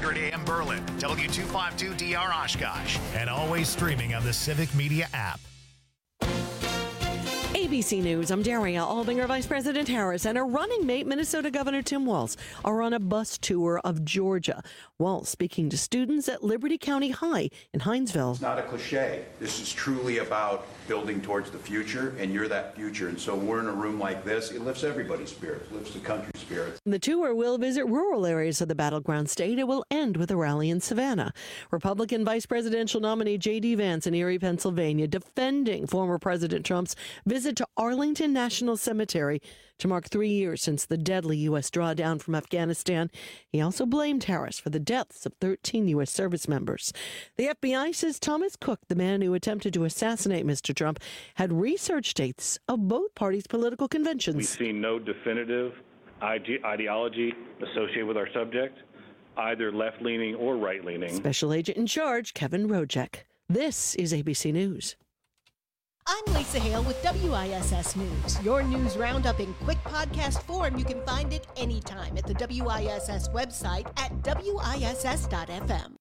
1200 AM Berlin, W252DR Oshkosh, and always streaming on the Civic Media app. ABC News, I'm Daria Albinger. Vice President Harris and her running mate, Minnesota Governor Tim Walz, are on a bus tour of Georgia. Walz speaking to students at Liberty County High in Hinesville. It's not a cliche. This is truly about building towards the future, and you're that future. And so we're in a room like this. It lifts everybody's spirits, lifts the country's spirits. The tour will visit rural areas of the battleground state. It will end with a rally in Savannah. Republican vice presidential nominee J.D. Vance in Erie, Pennsylvania, defending former President Trump's visit to Arlington National Cemetery to mark 3 years since the deadly U.S. drawdown from Afghanistan. He also blamed Harris for the deaths of 13 U.S. service members. The FBI says Thomas Cook, the man who attempted to assassinate Mr. Trump, had research dates of both parties' political conventions. We've seen no definitive ideology associated with our subject, either left-leaning or right-leaning. Special Agent in Charge, Kevin Rojek. This is ABC News. I'm Lisa Hale with WISS News. Your news roundup in quick podcast form. You can find it anytime at the WISS website at WISS.FM.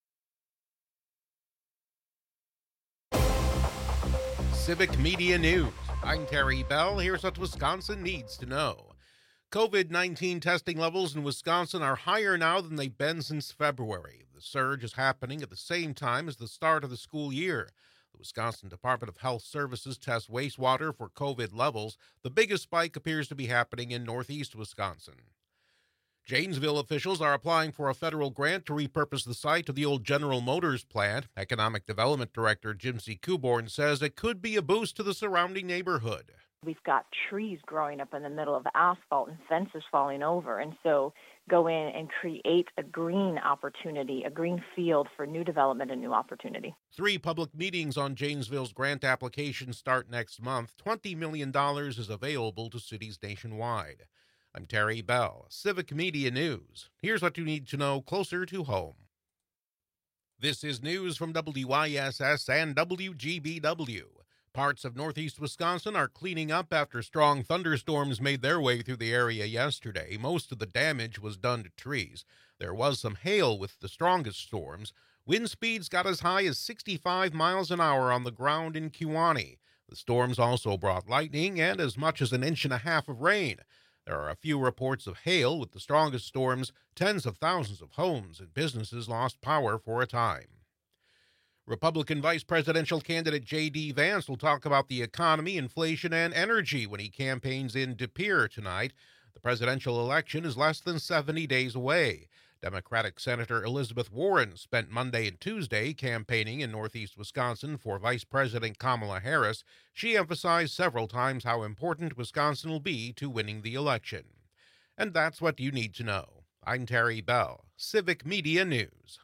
Civic Media News. I'm Terry Bell. Here's what Wisconsin needs to know. COVID-19 testing levels in Wisconsin are higher now than they've been since February. The surge is happening at the same time as the start of the school year. The Wisconsin Department of Health Services tests wastewater for COVID levels. The biggest spike appears to be happening in northeast Wisconsin. Janesville officials are applying for a federal grant to repurpose the site of the old General Motors plant. Economic Development Director Jim C. Kuborn says it could be a boost to the surrounding neighborhood. We've got trees growing up in the middle of asphalt and fences falling over, and so go in and create a green opportunity, a green field for new development and new opportunity. 3 public meetings on Janesville's grant application start next month. $20 million is available to cities nationwide. I'm Terry Bell, Civic Media News. Here's what you need to know closer to home. This is news from WISS and WGBW. Parts of northeast Wisconsin are cleaning up after strong thunderstorms made their way through the area yesterday. Most of the damage was done to trees. There was some hail with the strongest storms. Wind speeds got as high as 65 miles an hour on the ground in Kewanee. The storms also brought lightning and as much as 1.5 inches of rain. There are a few reports of hail. With the strongest storms, tens of thousands of homes and businesses lost power for a time. Republican vice presidential candidate J.D. Vance will talk about the economy, inflation, and energy when he campaigns in De Pere tonight. The presidential election is less than 70 days away. Democratic Senator Elizabeth Warren spent Monday and Tuesday campaigning in northeast Wisconsin for Vice President Kamala Harris. She emphasized several times how important Wisconsin will be to winning the election. And that's what you need to know. I'm Terry Bell, Civic Media News.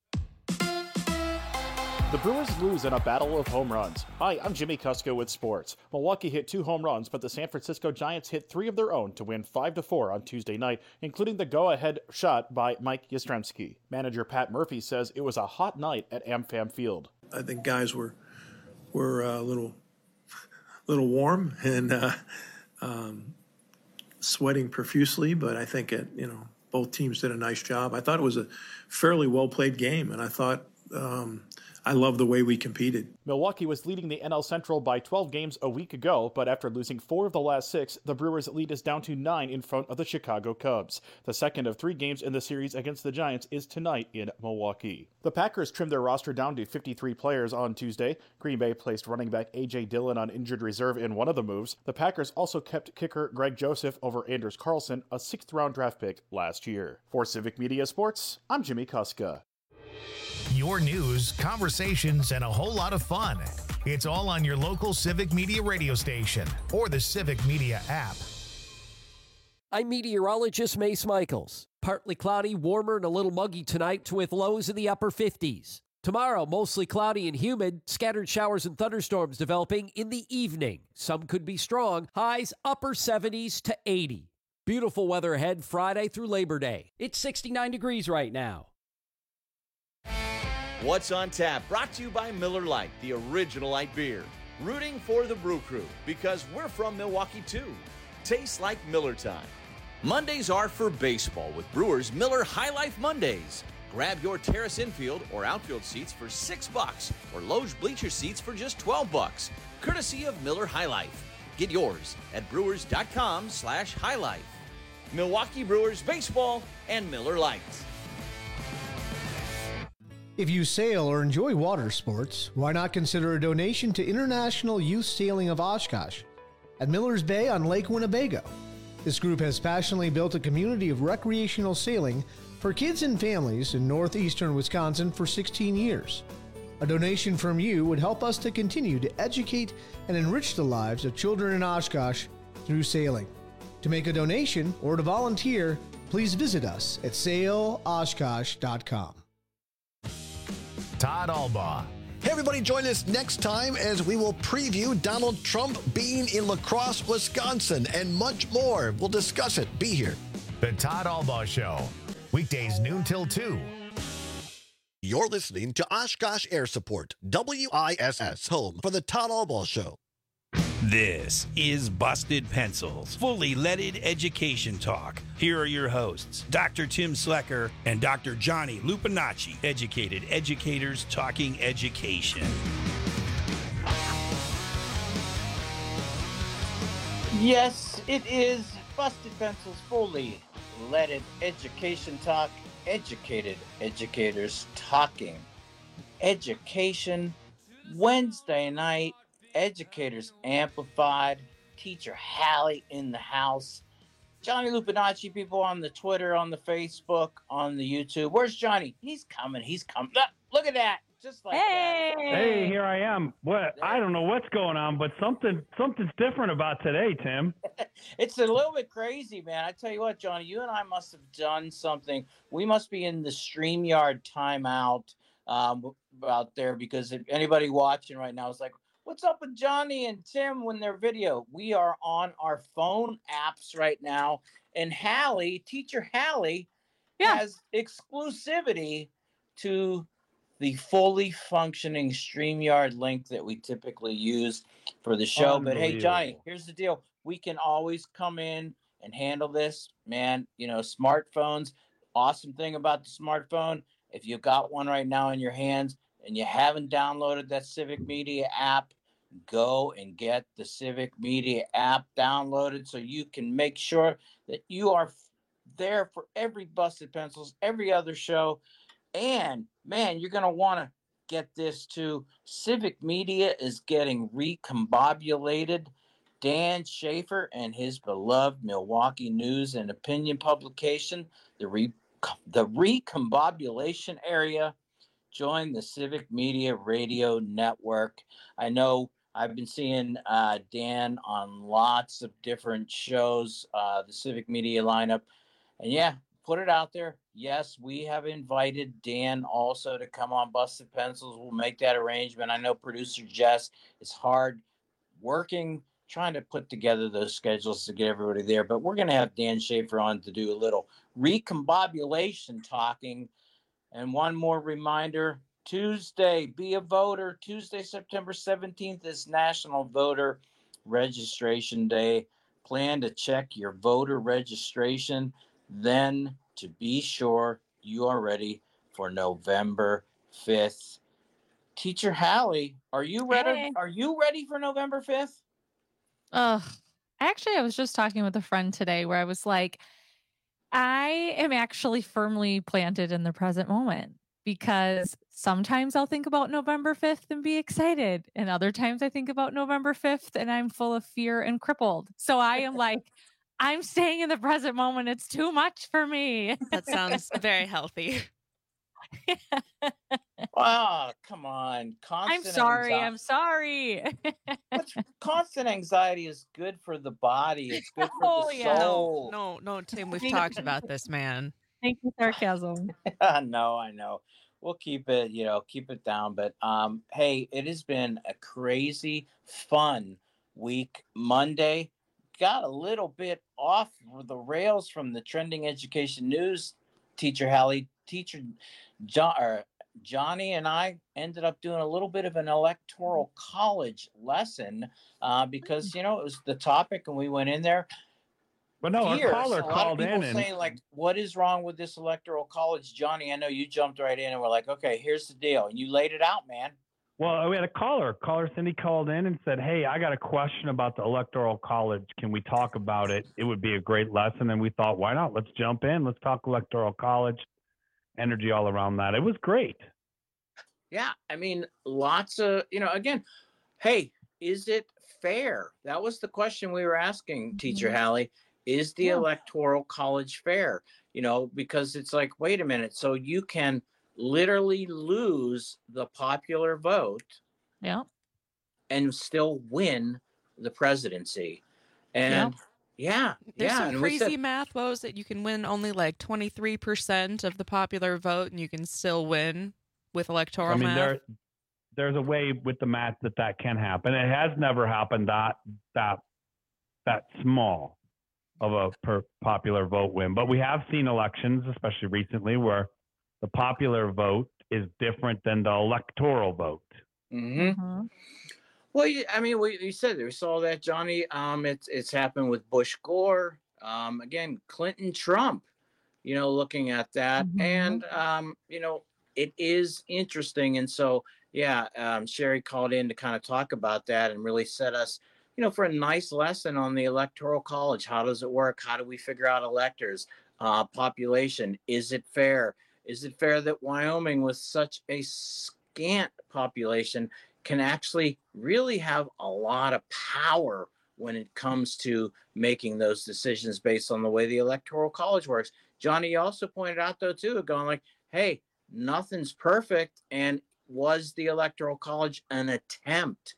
The Brewers lose in a battle of home runs. Hi, I'm Jimmy Kusko with sports. Milwaukee hit 2 home runs, but the San Francisco Giants hit 3 of their own to win 5-4 on Tuesday night, including the go-ahead shot by Mike Yastrzemski. Manager Pat Murphy says it was a hot night at AmFam Field. I think guys were a little warm and sweating profusely, but I think both teams did a nice job. I thought it was a fairly well-played game, and I thought I love the way we competed. Milwaukee was leading the NL Central by 12 games a week ago, but after losing 4 of the last 6, the Brewers' lead is down to 9 in front of the Chicago Cubs. The second of 3 games in the series against the Giants is tonight in Milwaukee. The Packers trimmed their roster down to 53 players on Tuesday. Green Bay placed running back A.J. Dillon on injured reserve in one of the moves. The Packers also kept kicker Greg Joseph over Anders Carlson, a 6th-round draft pick last year. For Civic Media Sports, I'm Jimmy Kuska. Your news, conversations, and a whole lot of fun. It's all on your local Civic Media radio station or the Civic Media app. I'm meteorologist Mace Michaels. Partly cloudy, warmer, and a little muggy tonight with lows in the upper 50s. Tomorrow, mostly cloudy and humid, scattered showers and thunderstorms developing in the evening. Some could be strong, highs upper 70s to 80. Beautiful weather ahead Friday through Labor Day. It's 69 degrees right now. What's on Tap, brought to you by Miller Lite, the original light beer. Rooting for the Brew Crew, because we're from Milwaukee too. Tastes like Miller time. Mondays are for baseball with Brewers Miller High Life Mondays. Grab your terrace infield or outfield seats for $6 or Loge bleacher seats for just $12, courtesy of Miller High Life. Get yours at brewers.com/High Life. Milwaukee Brewers Baseball and Miller Lite. If you sail or enjoy water sports, why not consider a donation to International Youth Sailing of Oshkosh at Miller's Bay on Lake Winnebago. This group has passionately built a community of recreational sailing for kids and families in northeastern Wisconsin for 16 years. A donation from you would help us to continue to educate and enrich the lives of children in Oshkosh through sailing. To make a donation or to volunteer, please visit us at sailoshkosh.com. Todd Albaugh. Hey, everybody, join us next time as we will preview Donald Trump being in La Crosse, Wisconsin, and much more. We'll discuss it. Be here. The Todd Albaugh Show. Weekdays noon till 2. You're listening to Oshkosh Air Support, WISS, home for the Todd Albaugh Show. This is Busted Pencils, fully leaded education talk. Here are your hosts, Dr. Tim Slecker and Dr. Johnny Lupinacci, educated educators talking education. Yes, it is Busted Pencils, fully leaded education talk, educated educators talking education. Wednesday night, Educators Amplified, Teacher Hallie in the house. Johnny Lupinacci, people on the Twitter, on the Facebook, on the YouTube. Where's Johnny? He's coming. Look at that. Just like that. Hey, here I am. I don't know what's going on, but something's different about today, Tim. It's a little bit crazy, man. I tell you what, Johnny, you and I must have done something. We must be in the StreamYard timeout out there, because if anybody watching right now is like, what's up with Johnny and Tim when they're video? We are on our phone apps right now. And Hallie, Teacher Hallie, has exclusivity to the fully functioning StreamYard link that we typically use for the show. But hey, Johnny, here's the deal. We can always come in and handle this, man. You know, smartphones, awesome thing about the smartphone, if you've got one right now in your hands and you haven't downloaded that Civic Media app, go and get the Civic Media app downloaded so you can make sure that you are there for every Busted Pencils, every other show. And, man, you're going to want to get this too. Civic Media is getting recombobulated. Dan Schaefer and his beloved Milwaukee News and Opinion publication, the recombobulation area, join the Civic Media Radio Network. I know I've been seeing Dan on lots of different shows, the Civic Media lineup. And yeah, put it out there. Yes, we have invited Dan also to come on Busted Pencils. We'll make that arrangement. I know producer Jess is hard working, trying to put together those schedules to get everybody there. But we're going to have Dan Schaefer on to do a little recombobulation talking. And one more reminder, Tuesday, be a voter. Tuesday, September 17th is National Voter Registration Day. Plan to check your voter registration, then to be sure you are ready for November 5th. Teacher Hallie, are you ready? Hey. Are you ready for November 5th? Actually, I was just talking with a friend today where I was like, I am actually firmly planted in the present moment, because sometimes I'll think about November 5th and be excited. And other times I think about November 5th and I'm full of fear and crippled. So I am like, I'm staying in the present moment. It's too much for me. That sounds very healthy. Oh, come on. I'm sorry. Constant anxiety is good for the body. It's good for the soul. No, Tim, we've talked about this, man. Thank you, sarcasm. I know. We'll keep it down. But hey, it has been a crazy, fun week. Monday got a little bit off the rails from the trending education news. Teacher Hallie, Johnny and I ended up doing a little bit of an electoral college lesson because, it was the topic and we went in there. But no, a fierce. caller A lot called of people in and saying like, "What is wrong with this electoral college, Johnny?" I know you jumped right in and were like, "Okay, here's the deal," and you laid it out, man. well, we had a caller. Caller Cindy called in and said, "Hey, I got a question about the electoral college. Can we talk about it? It would be a great lesson." And we thought, why not? Let's jump in. Let's talk electoral college. Energy all around that. It was great. Yeah, I mean, lots of, again, hey, is it fair? That was the question we were asking, Teacher Hallie. Is the electoral college fair? Because it's like, wait a minute. So you can literally lose the popular vote and still win the presidency. And There's some and crazy math, Woes, that you can win only like 23% of the popular vote and you can still win with electoral math. There's a way with the math that can happen. It has never happened that small of a popular vote win. But we have seen elections, especially recently, where the popular vote is different than the electoral vote. Mm-hmm. Well, you said we saw that, Johnny. It's happened with Bush Gore. Again, Clinton Trump. Looking at that, and it is interesting. And so, Sherry called in to kind of talk about that and really set us, for a nice lesson on the electoral college. How does it work? How do we figure out electors? Population. Is it fair? Is it fair that Wyoming, with such a scant population, can actually really have a lot of power when it comes to making those decisions based on the way the electoral college works? Johnny, you also pointed out, though, too, going like, hey, nothing's perfect. And was the electoral college an attempt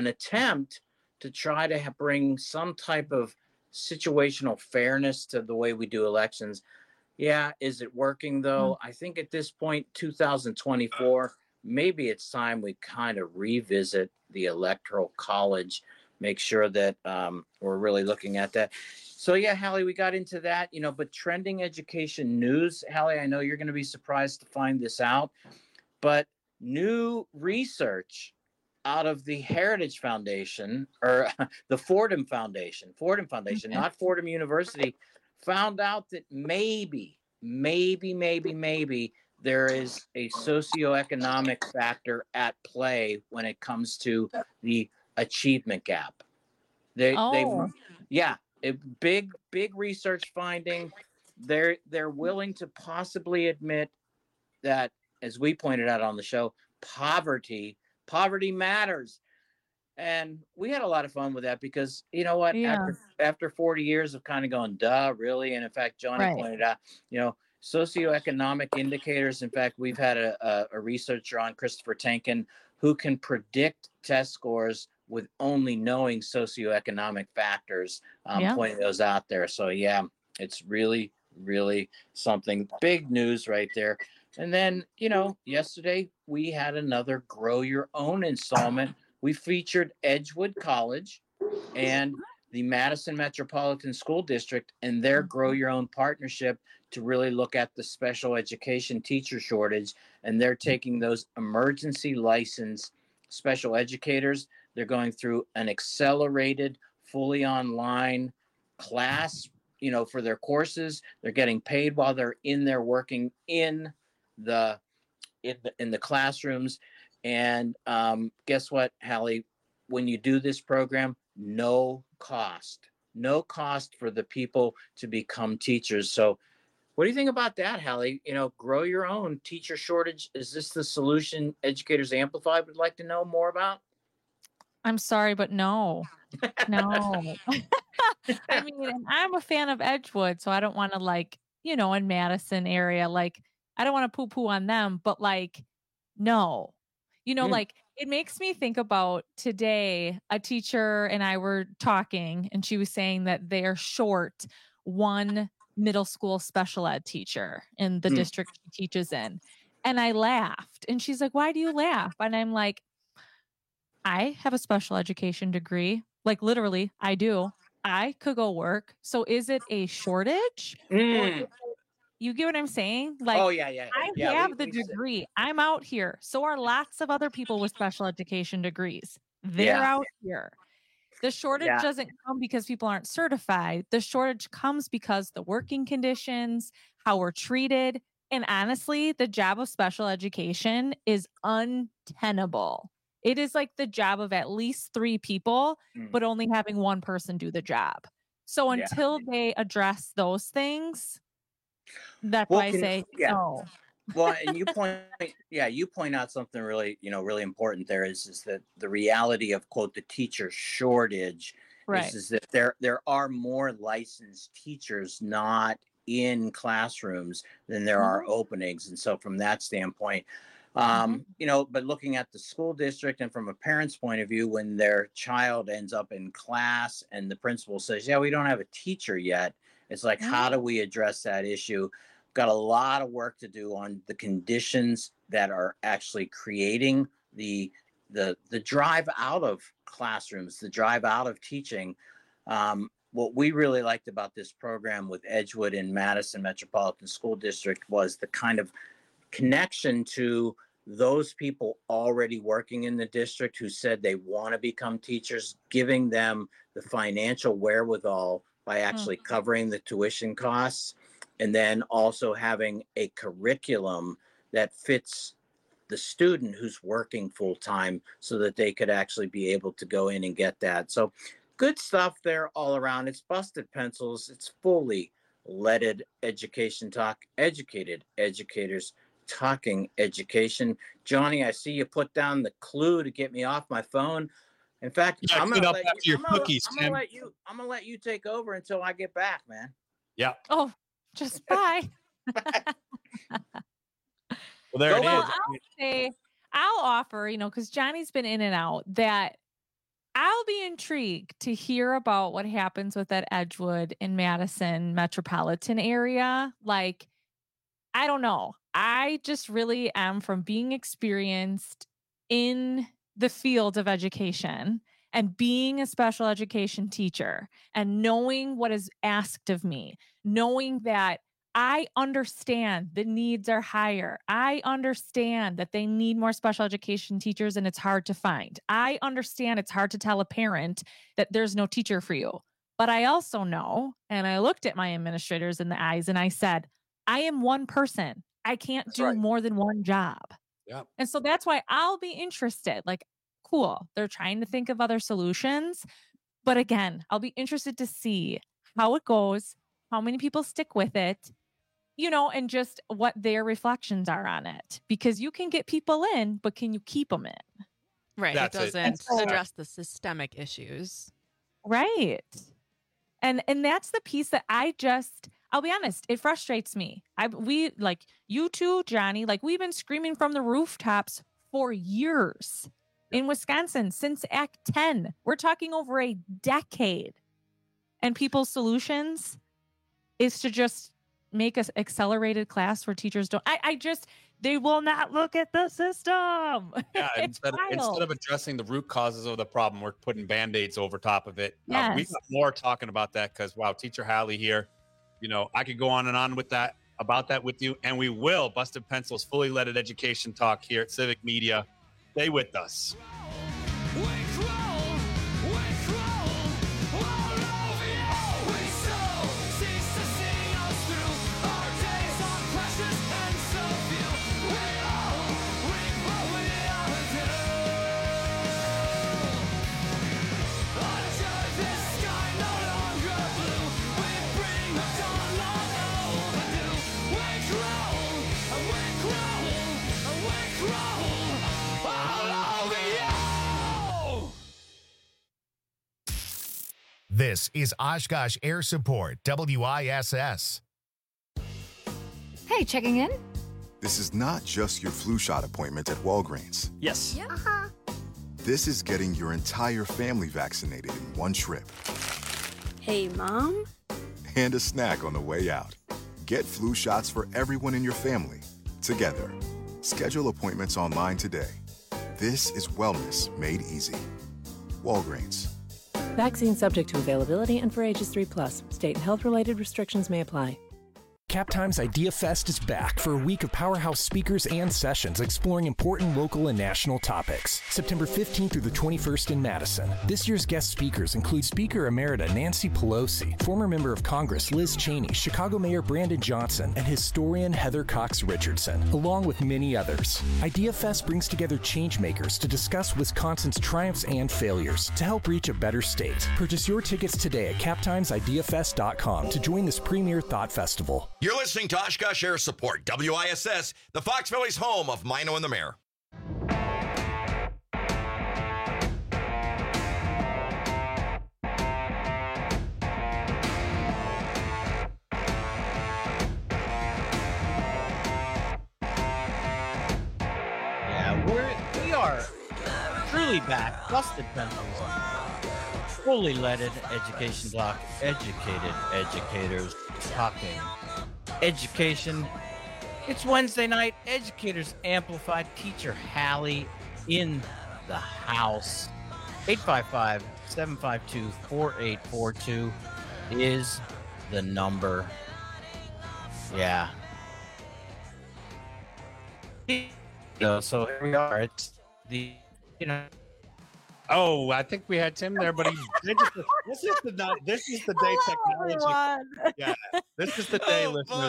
to try to bring some type of situational fairness to the way we do elections? Yeah. Is it working, though? I think at this point, 2024, maybe it's time we kind of revisit the electoral college, make sure that we're really looking at that. So, Hallie, we got into that, but trending education news. Hallie, I know you're going to be surprised to find this out, but new research out of the Heritage Foundation, or the Fordham Foundation, not Fordham University, found out that maybe there is a socioeconomic factor at play when it comes to the achievement gap. A big research finding. They're willing to possibly admit that, as we pointed out on the show, poverty matters. And we had a lot of fun with that because, you know what, after 40 years of kind of going, duh, really? And in fact, Johnny pointed out, socioeconomic indicators. In fact, we've had a researcher on, Christopher Tankin, who can predict test scores with only knowing socioeconomic factors, pointing those out there. So, it's really, really something. Big news right there. And then, yesterday we had another Grow Your Own installment. We featured Edgewood College and the Madison Metropolitan School District and their Grow Your Own partnership to really look at the special education teacher shortage. And they're taking those emergency licensed special educators. They're going through an accelerated, fully online class, for their courses. They're getting paid while they're in there working in the classrooms. And guess what, Hallie? When you do this program, no cost for the people to become teachers. So what do you think about that, Hallie? Grow Your Own teacher shortage. Is this the solution Educators Amplified would like to know more about? I'm sorry, but no. I mean, I'm a fan of Edgewood, so I don't want to in Madison area, I don't want to poo-poo on them, but no. It makes me think about today, a teacher and I were talking and she was saying that they're short one middle school special ed teacher in the district she teaches in. And I laughed and she's like, why do you laugh? And I'm like, I have a special education degree. Literally, I do. I could go work. So is it a shortage? You get what I'm saying? I have the degree. I'm out here. So are lots of other people with special education degrees. They're out here. The shortage doesn't come because people aren't certified. The shortage comes because the working conditions, how we're treated, and honestly, the job of special education is untenable. It is like the job of at least 3 people, but only having one person do the job. So until they address those things, that's why I say no. Well, and you point out something really, really important there is that the reality of, quote, the teacher shortage is that there are more licensed teachers not in classrooms than there are openings. And so from that standpoint, but looking at the school district and from a parent's point of view, when their child ends up in class and the principal says, we don't have a teacher yet, it's like, how do we address that issue? Got a lot of work to do on the conditions that are actually creating the drive out of classrooms, the drive out of teaching. What we really liked about this program with Edgewood and Madison Metropolitan School District was the kind of connection to those people already working in the district who said they want to become teachers, giving them the financial wherewithal by actually covering the tuition costs, and then also having a curriculum that fits the student who's working full-time so that they could actually be able to go in and get that. So good stuff there all around. It's Busted Pencils. It's fully leaded education talk, educated educators talking education. Johnny, I see you put down the clue to get me off my phone. In fact, I'm gonna let you take over until I get back, man. Yeah. Oh, just bye. Well, there it is. I'll offer, because Johnny's been in and out, that I'll be intrigued to hear about what happens with that Edgewood and Madison metropolitan area. Like, I don't know. I just really am, from being experienced in the field of education and being a special education teacher and knowing what is asked of me, knowing that I understand the needs are higher. I understand that they need more special education teachers and it's hard to find. I understand it's hard to tell a parent that there's no teacher for you. But I also know, and I looked at my administrators in the eyes and I said, I am one person. I can't do more than one job. Yeah. And so that's why I'll be interested. Like, cool, they're trying to think of other solutions. But again, I'll be interested to see how it goes, how many people stick with it, and just what their reflections are on it. Because you can get people in, but can you keep them in? Right. It doesn't address the systemic issues. Right. And that's the piece that I'll be honest, it frustrates me. We like you too, Johnny, like we've been screaming from the rooftops for years in Wisconsin since Act 10. We're talking over a decade. And people's solutions is to just make an accelerated class where teachers don't. They will not look at the system. Yeah, instead of addressing the root causes of the problem, we're putting Band-Aids over top of it. Yes. We got more talking about that because, Teacher Hallie here. I could go on and on with that, about that with you, and we will. Busted Pencils, fully leaded education talk here at Civic Media. Stay with us. This is Oshkosh Air Support, WISS. Hey, checking in? This is not just your flu shot appointment at Walgreens. Yes. Yeah. Uh-huh. This is getting your entire family vaccinated in one trip. Hey, Mom? And a snack on the way out. Get flu shots for everyone in your family, together. Schedule appointments online today. This is wellness made easy. Walgreens. Vaccine subject to availability and for ages 3+. State and health-related restrictions may apply. CapTime's Idea Fest is back for a week of powerhouse speakers and sessions exploring important local and national topics. September 15th through the 21st in Madison. This year's guest speakers include Speaker Emerita Nancy Pelosi, former member of Congress Liz Cheney, Chicago Mayor Brandon Johnson, and historian Heather Cox Richardson, along with many others. Idea Fest brings together changemakers to discuss Wisconsin's triumphs and failures to help reach a better state. Purchase your tickets today at captimesideafest.com to join this premier thought festival. You're listening to Oshkosh Air Support, WISS, the Fox Valley's home of Mino and the Mayor. Yeah, we are truly back. Busted Pencils. Fully leaded education block. Educated educators talking education. It's Wednesday night. Educators Amplified. Teacher Hallie in the house. 855-752-4842 is the number. Yeah. So here we are. It's the, Oh, I think we had Tim there, but this is the day technology. Yeah, this is the day, listener.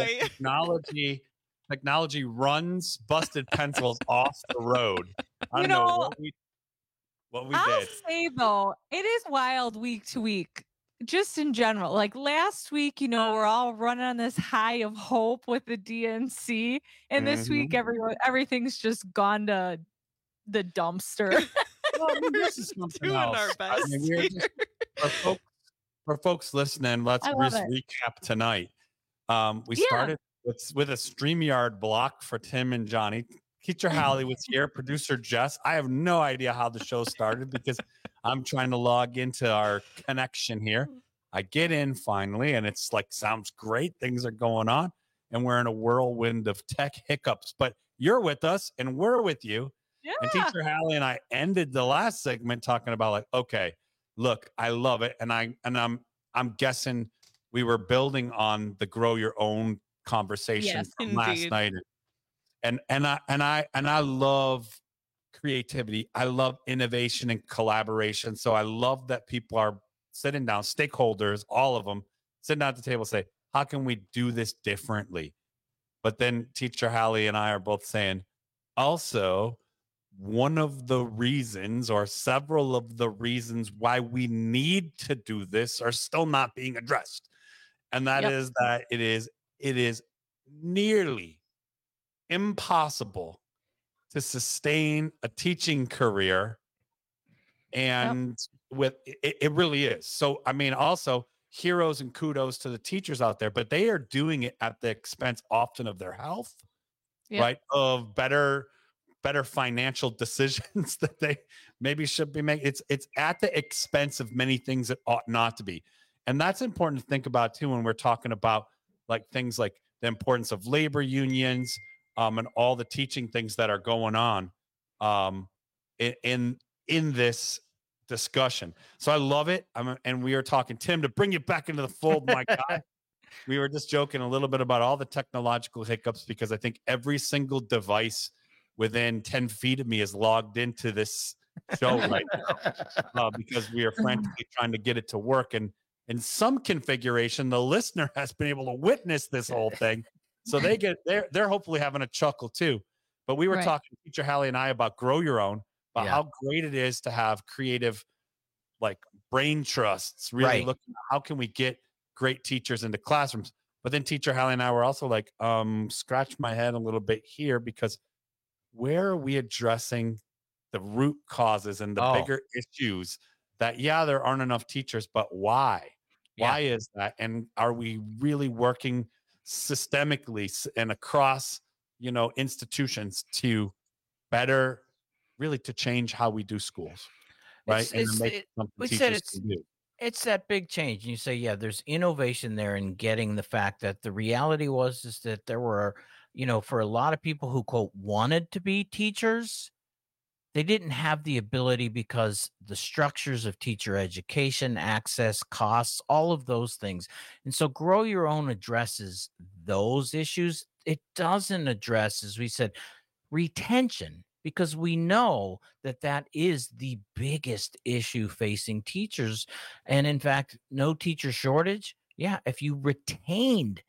Technology runs Busted Pencils off the road. I don't know what we I'll did. say though, it is wild week to week, just in general. Like last week, we're all running on this high of hope with the DNC, and this week everything's just gone to the dumpster. Well, I mean, this is something doing else. our best. I mean, for folks listening, let's just recap tonight. We started with a StreamYard block for Tim and Johnny. Teacher Hallie was here, producer Jess. I have no idea how the show started because I'm trying to log into our connection here. I get in finally, and it's like, sounds great. Things are going on, and we're in a whirlwind of tech hiccups. But you're with us, and we're with you. Yeah. And Teacher Hallie and I ended the last segment talking about like, okay, look, I love it, and I'm guessing we were building on the grow your own conversation from last night, and I love creativity. I love innovation and collaboration. So I love that people are sitting down, stakeholders, all of them, sitting down at the table, say, how can we do this differently? But then Teacher Hallie and I are both saying, also, one of the reasons or several of the reasons why we need to do this are still not being addressed. And that is that it is nearly impossible to sustain a teaching career. And it really is. So, I mean, also heroes and kudos to the teachers out there, but they are doing it at the expense often of their health, right? Of better financial decisions that they maybe should be making. It's at the expense of many things that ought not to be. And that's important to think about too when we're talking about like things like the importance of labor unions and all the teaching things that are going on in this discussion. So I love it. And we are talking, Tim, to bring you back into the fold, my guy. We were just joking a little bit about all the technological hiccups because I think every single device within 10 feet of me is logged into this show right now because we are frantically trying to get it to work. And in some configuration, the listener has been able to witness this whole thing. So they're hopefully having a chuckle too. But we were talking, Teacher Hallie and I, about grow your own, about how great it is to have creative, like brain trusts, really looking at how can we get great teachers into classrooms. But then Teacher Hallie and I were also like, scratch my head a little bit here because where are we addressing the root causes and the bigger issues that, there aren't enough teachers, but why? Why is that? And are we really working systemically and across, institutions to better, really to change how we do schools, right? It's that big change. And you say, there's innovation there in getting the fact that the reality is that there were, for a lot of people who quote wanted to be teachers, they didn't have the ability because the structures of teacher education, access, costs, all of those things. And so Grow Your Own addresses those issues. It doesn't address, as we said, retention, because we know that that is the biggest issue facing teachers. And in fact, no teacher shortage. Yeah, if you retained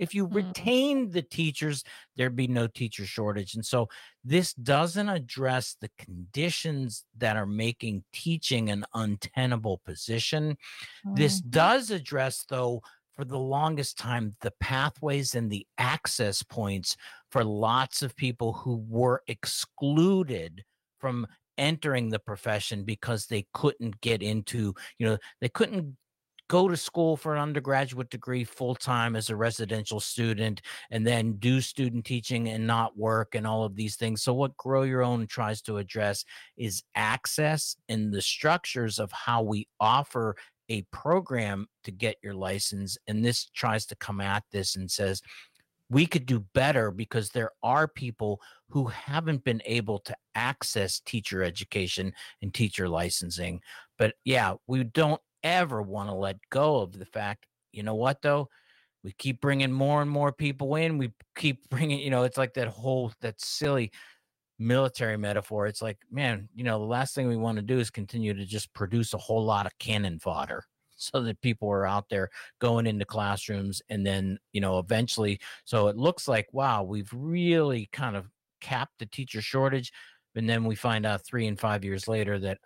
the teachers, there'd be no teacher shortage. And so this doesn't address the conditions that are making teaching an untenable position. This does address, though, for the longest time, the pathways and the access points for lots of people who were excluded from entering the profession because they couldn't get into, they couldn't go to school for an undergraduate degree full-time as a residential student and then do student teaching and not work and all of these things. So what Grow Your Own tries to address is access and the structures of how we offer a program to get your license. And this tries to come at this and says, we could do better because there are people who haven't been able to access teacher education and teacher licensing. But yeah, we don't ever want to let go of the fact, you know what, though? We keep bringing more and more people in. We keep bringing, it's like that silly military metaphor. It's like, man, the last thing we want to do is continue to just produce a whole lot of cannon fodder so that people are out there going into classrooms. And then, eventually, so it looks like, wow, we've really kind of capped the teacher shortage. And then we find out 3 and 5 years later that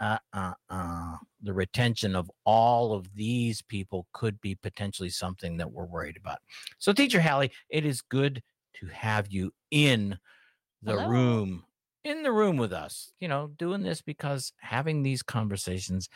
the retention of all of these people could be potentially something that we're worried about. So, Teacher Hallie, it is good to have you in the room with us, doing this, because having these conversations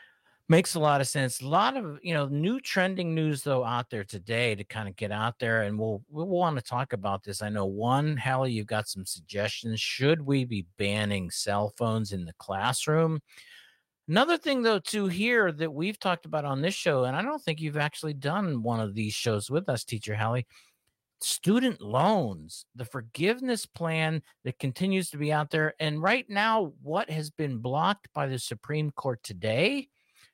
makes a lot of sense. A lot of, new trending news, though, out there today to kind of get out there. And we'll want to talk about this. I know, one, Hallie, you've got some suggestions. Should we be banning cell phones in the classroom? Another thing, though, too, here that we've talked about on this show, and I don't think you've actually done one of these shows with us, Teacher Hallie, student loans, the forgiveness plan that continues to be out there. And right now, what has been blocked by the Supreme Court today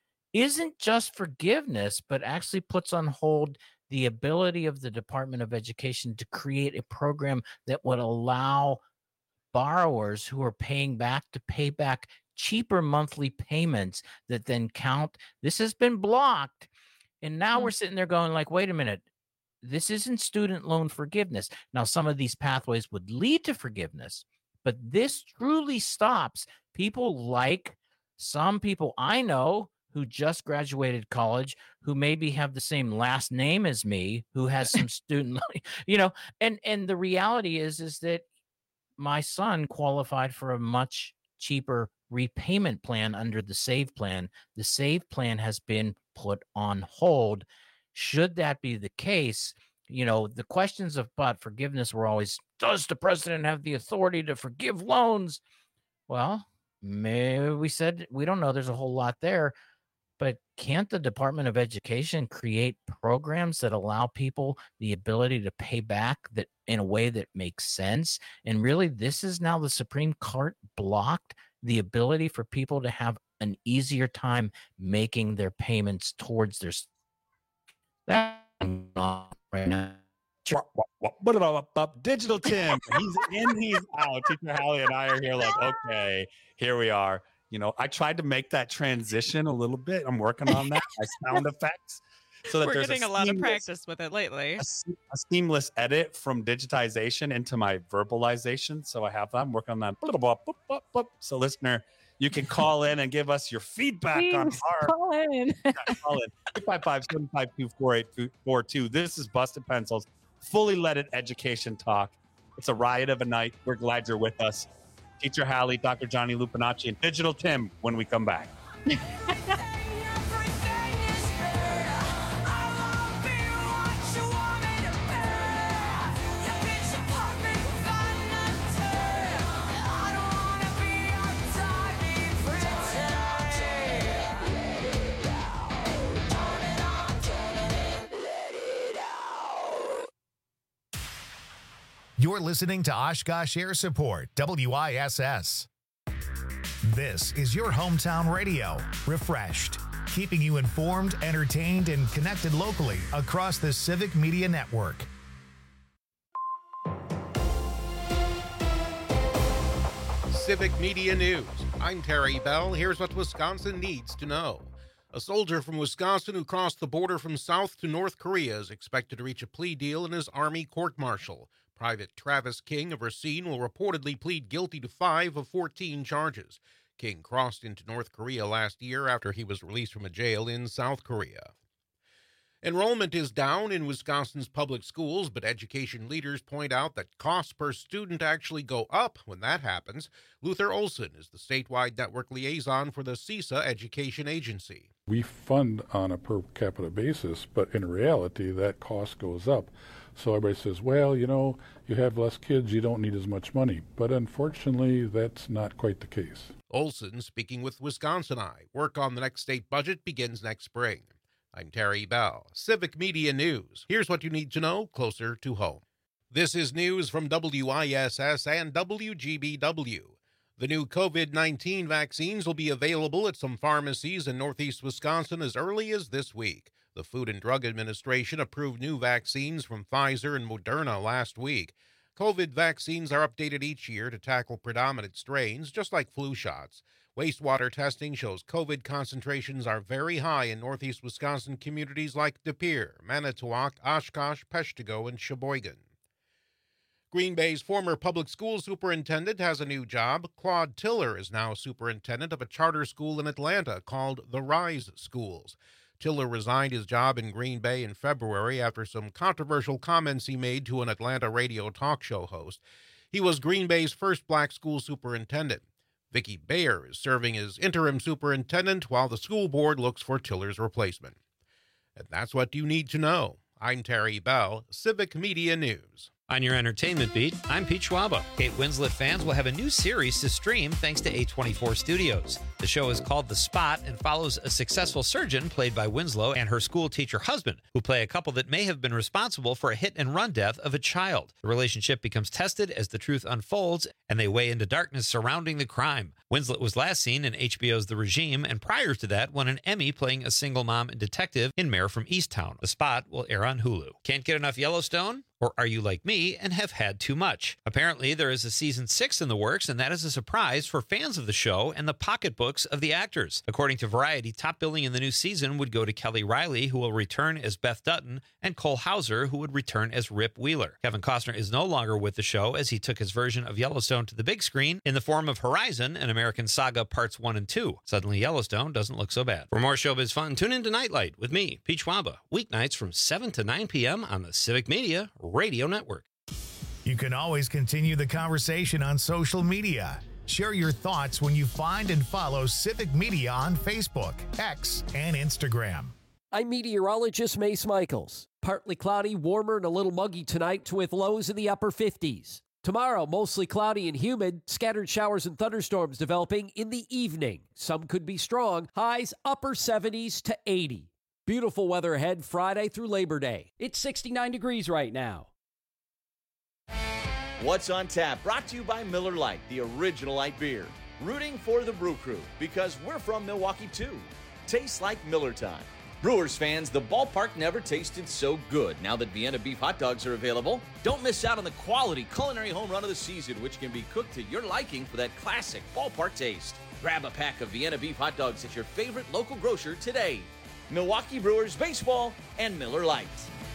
isn't just forgiveness, but actually puts on hold the ability of the Department of Education to create a program that would allow borrowers who are paying back to pay back cheaper monthly payments that then count. This has been blocked. And now we're sitting there going like, wait a minute, this isn't student loan forgiveness. Now, some of these pathways would lead to forgiveness, but this truly stops people like some people I know who just graduated college, who maybe have the same last name as me, who has some student, and the reality is that my son qualified for a much cheaper repayment plan under the SAVE plan. The SAVE plan has been put on hold. Should that be the case, the questions about forgiveness were always, does the president have the authority to forgive loans? Well, maybe we said, we don't know. There's a whole lot there. But can't the Department of Education create programs that allow people the ability to pay back that in a way that makes sense? And really, this is now the Supreme Court blocked the ability for people to have an easier time making their payments towards their right now. Digital Tim, he's in, he's out. Teacher Hallie and I are here like, okay, here we are. I tried to make that transition a little bit. I'm working on that. My sound effects. So that we're getting a lot of practice with it lately. A seamless edit from digitization into my verbalization. So I have that. I'm working on that. So listener, you can call in and give us your feedback on our call in. Call in 855-752-4842. This is Busted Pencils, fully leaded education talk. It's a riot of a night. We're glad you're with us. Teacher Hallie, Dr. Johnny Lupinacci, and Digital Tim when we come back. You're listening to Oshkosh Air Support, WISS. This is your hometown radio, refreshed, keeping you informed, entertained, and connected locally across the Civic Media Network. Civic Media News. I'm Terry Bell. Here's what Wisconsin needs to know. A soldier from Wisconsin who crossed the border from South to North Korea is expected to reach a plea deal in his Army court-martial. Private Travis King of Racine will reportedly plead guilty to 5 of 14 charges. King crossed into North Korea last year after he was released from a jail in South Korea. Enrollment is down in Wisconsin's public schools, but education leaders point out that costs per student actually go up when that happens. Luther Olson is the statewide network liaison for the CISA Education Agency. We fund on a per capita basis, but in reality, that cost goes up. So everybody says, well, you have less kids, you don't need as much money. But unfortunately, that's not quite the case. Olson speaking with Wisconsin Eye. Work on the next state budget begins next spring. I'm Terry Bell, Civic Media News. Here's what you need to know closer to home. This is news from WISS and WGBW. The new COVID-19 vaccines will be available at some pharmacies in northeast Wisconsin as early as this week. The Food and Drug Administration approved new vaccines from Pfizer and Moderna last week. COVID vaccines are updated each year to tackle predominant strains, just like flu shots. Wastewater testing shows COVID concentrations are very high in northeast Wisconsin communities like De Pere, Manitowoc, Oshkosh, Peshtigo, and Sheboygan. Green Bay's former public school superintendent has a new job. Claude Tiller is now superintendent of a charter school in Atlanta called the Rise Schools. Tiller resigned his job in Green Bay in February after some controversial comments he made to an Atlanta radio talk show host. He was Green Bay's first black school superintendent. Vicki Bayer is serving as interim superintendent while the school board looks for Tiller's replacement. And that's what you need to know. I'm Terry Bell, Civic Media News. On your entertainment beat, I'm Pete Schwaba. Kate Winslet fans will have a new series to stream thanks to A24 Studios. The show is called The Spot and follows a successful surgeon played by Winslow and her school teacher husband, who play a couple that may have been responsible for a hit-and-run death of a child. The relationship becomes tested as the truth unfolds, and they weigh into darkness surrounding the crime. Winslet was last seen in HBO's The Regime, and prior to that won an Emmy playing a single mom and detective in Mayor from Easttown. The Spot will air on Hulu. Can't get enough Yellowstone? Or are you like me and have had too much? Apparently, there is a season 6 in the works, and that is a surprise for fans of the show and the pocketbooks of the actors. According to Variety, top billing in the new season would go to Kelly Riley, who will return as Beth Dutton, and Cole Hauser, who would return as Rip Wheeler. Kevin Costner is no longer with the show as he took his version of Yellowstone to the big screen in the form of Horizon, an American Saga Parts 1 and 2. Suddenly, Yellowstone doesn't look so bad. For more showbiz fun, tune in to Nightlight with me, Pete Schwaba, weeknights from 7 to 9 p.m. on the Civic Media Radio Network. You can always continue the conversation on social media. Share your thoughts when you find and follow Civic Media on Facebook, X, and Instagram. I'm meteorologist Mace Michaels. Partly cloudy, warmer, and a little muggy tonight with lows in the upper 50s. Tomorrow, mostly cloudy and humid, scattered showers and thunderstorms developing in the evening. Some could be strong, highs upper 70s to 80. Beautiful weather ahead Friday through Labor Day. It's 69 degrees right now. What's on Tap, brought to you by Miller Lite, the original light beer. Rooting for the Brew Crew, because we're from Milwaukee too. Tastes like Miller time. Brewers fans, the ballpark never tasted so good now that Vienna beef hot dogs are available. Don't miss out on the quality culinary home run of the season, which can be cooked to your liking for that classic ballpark taste. Grab a pack of Vienna beef hot dogs at your favorite local grocer today. Milwaukee Brewers Baseball and Miller Lite.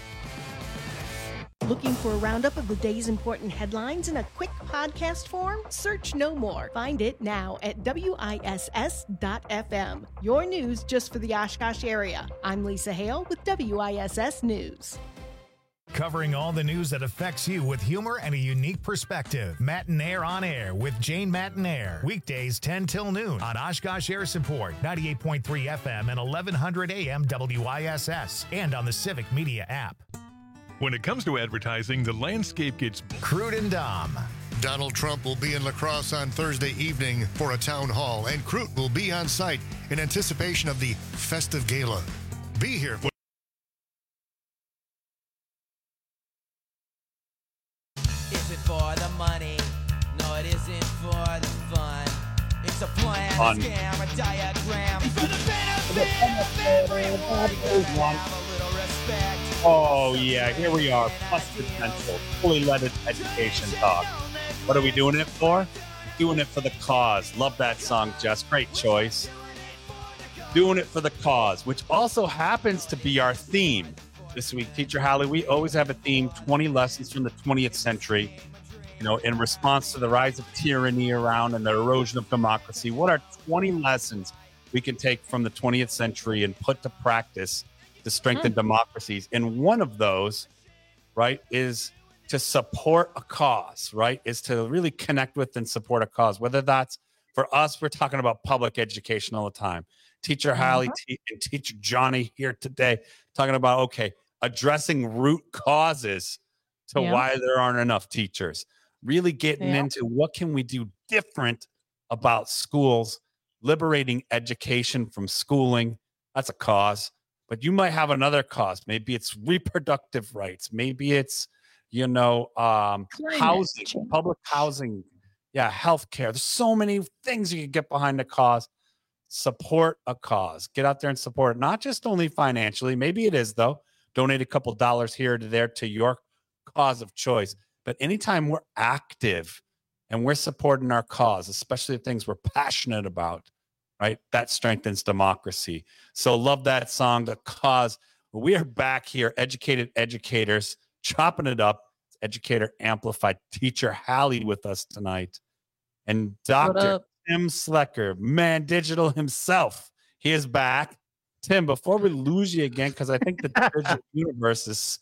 Looking for a roundup of the day's important headlines in a quick podcast form? Search No More. Find it now at WISS.FM. Your news just for the Oshkosh area. I'm Lisa Hale with WISS News. Covering all the news that affects you with humor and a unique perspective. Matinaire on Air with Jane Matinaire. Weekdays 10 till noon on Oshkosh Air Support, 98.3 FM and 1100 AM WISS, and on the Civic Media app. When it comes to advertising, the landscape gets Crude and Dom. Donald Trump will be in La Crosse on Thursday evening for a town hall, and Crute will be on site in anticipation of the festive gala. Be here. Is it for the money? No, it isn't for the fun. It's a plan, Fun. a scam, a diagram. For the benefit of everyone, have a little respect. Oh, yeah, here we are. Busted Pencil, fully leaded education talk. What are we doing it for? Doing it for the cause. Love that song, Jess. Great choice. Doing it for the cause, which also happens to be our theme this week. Teacher Hallie, we always have a theme, 20 lessons from the 20th century, in response to the rise of tyranny around and the erosion of democracy. What are 20 lessons we can take from the 20th century and put to practice to strengthen democracies? And one of those, right, is to support a cause, right, is to really connect with and support a cause. Whether that's for us, we're talking about public education all the time. Teacher Hallie and Teacher Johnny here today talking about, okay, addressing root causes to why there aren't enough teachers. Really getting into what can we do different about schools, liberating education from schooling. That's a cause. But you might have another cause. Maybe it's reproductive rights. Maybe it's, housing, public housing. Yeah, healthcare. There's so many things you can get behind a cause. Support a cause. Get out there and support it. Not just only financially. Maybe it is, though. Donate a couple dollars here to there to your cause of choice. But anytime we're active and we're supporting our cause, especially the things we're passionate about, right, that strengthens democracy. So love that song, The Cause. We are back here, educated educators, chopping it up. Educator Amplified, Teacher Hallie with us tonight. And Dr. Tim Slecker, man digital himself. He is back. Tim, before we lose you again, because I think the digital universe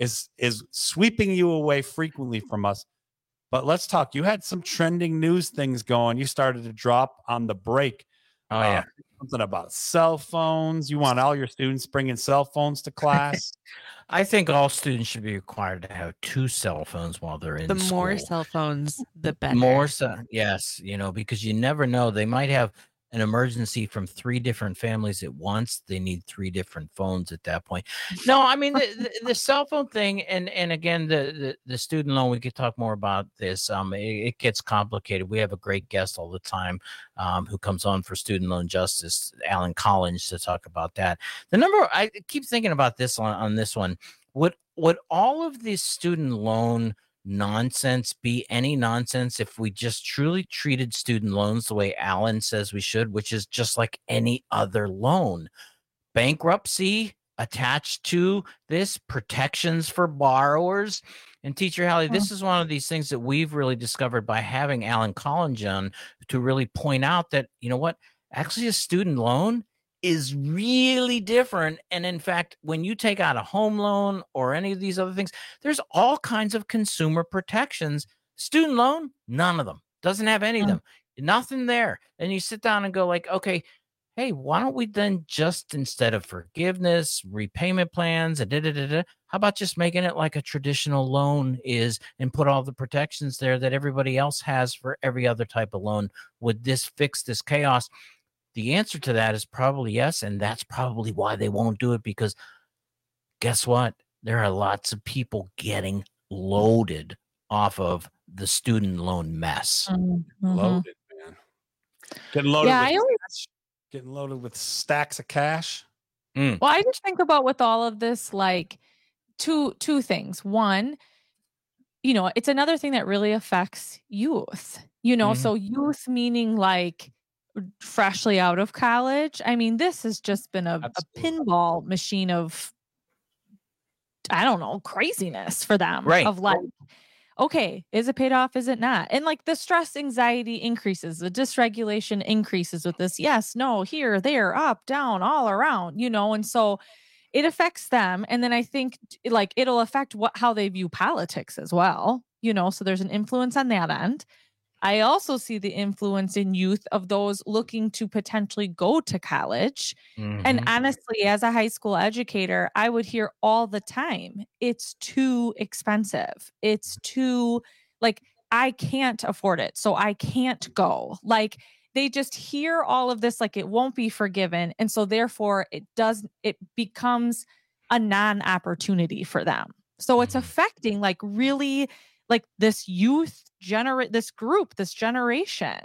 is sweeping you away frequently from us. But let's talk. You had some trending news things going. You started to drop on the break. Oh, yeah. Something about cell phones. You want all your students bringing cell phones to class? I think all students should be required to have 2 cell phones while they're in school. The more cell phones, the better. More so, yes, because you never know. They might have an emergency from 3 different families at once. They need 3 different phones at that point. No, I mean the cell phone thing, and again the student loan. We could talk more about this. It gets complicated. We have a great guest all the time who comes on for Student Loan Justice, Alan Collins, to talk about that. The number I keep thinking about this on this one. Would all of these student loan nonsense be any nonsense if we just truly treated student loans the way Alan says we should, which is just like any other loan? Bankruptcy attached to this, protections for borrowers. And Teacher Hallie, this is one of these things that we've really discovered by having Alan Collins on to really point out that, actually a student loan is really different. And in fact, when you take out a home loan or any of these other things, there's all kinds of consumer protections. Student loan, none of them. Doesn't have any of them. Nothing there. And you sit down and go like, okay, hey, why don't we then just, instead of forgiveness, repayment plans, how about just making it like a traditional loan is and put all the protections there that everybody else has for every other type of loan? Would this fix this chaos? The answer to that is probably yes, and that's probably why they won't do it, because guess what? There are lots of people getting loaded off of the student loan mess. Loaded, man. Getting loaded with stacks of cash. Well, I just think about with all of this, like two things. One, it's another thing that really affects youth, so youth meaning like freshly out of college. I mean, this has just been a pinball machine of, I don't know, craziness for them. Right. Of like, okay, is it paid off? Is it not? And like the stress, anxiety increases, the dysregulation increases with this. Yes, no, here, there, up, down, all around, and so it affects them. And then I think like it'll affect how they view politics as well, so there's an influence on that end. I also see the influence in youth of those looking to potentially go to college. And honestly, as a high school educator, I would hear all the time, it's too expensive. It's too, like, I can't afford it, so I can't go. Like, they just hear all of this, like it won't be forgiven. And so therefore it becomes a non-opportunity for them. So it's affecting like really like this youth this generation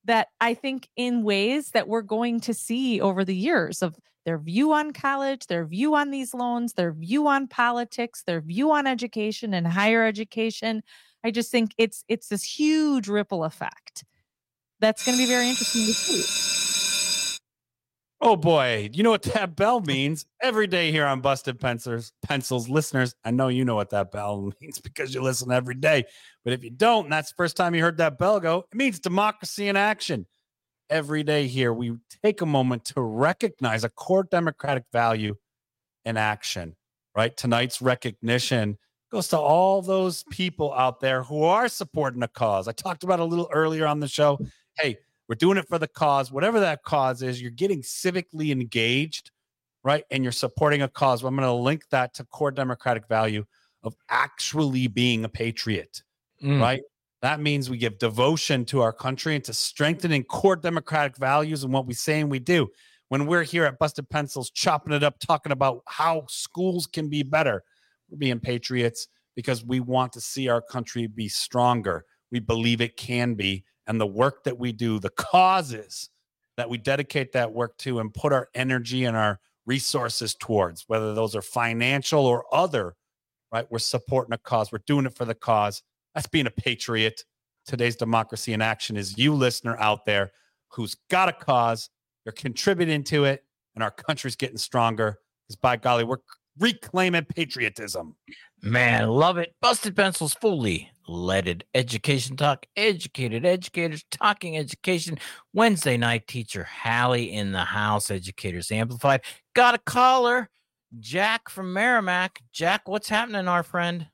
that I think in ways that we're going to see over the years of their view on college, their view on these loans, their view on politics, their view on education and higher education. I just think it's this huge ripple effect. That's going to be very interesting to see. Oh boy, you know what that bell means? Every day here on Busted Pencils, listeners, I know you know what that bell means because you listen every day. But if you don't, and that's the first time you heard that bell go, it means democracy in action. Every day here, we take a moment to recognize a core democratic value in action, right? Tonight's recognition goes to all those people out there who are supporting a cause. I talked about a little earlier on the show. Hey, we're doing it for the cause. Whatever that cause is, you're getting civically engaged, right? And you're supporting a cause. Well, I'm going to link that to core democratic value of actually being a patriot, right? That means we give devotion to our country and to strengthening core democratic values and what we say and we do. When we're here at Busted Pencils, chopping it up, talking about how schools can be better, we're being patriots because we want to see our country be stronger. We believe it can be. And the work that we do, the causes that we dedicate that work to and put our energy and our resources towards, whether those are financial or other, right? We're supporting a cause. We're doing it for the cause. That's being a patriot. Today's democracy in action is you, listener out there, who's got a cause. You're contributing to it, and our country's getting stronger. Because by golly, we're reclaiming patriotism. Man, love it. Busted Pencils, fully leaded education talk. Educated educators talking education. Wednesday night, teacher Hallie in the house. Educators Amplified. Got a caller, Jack from Merrimack. Jack, what's happening, our friend?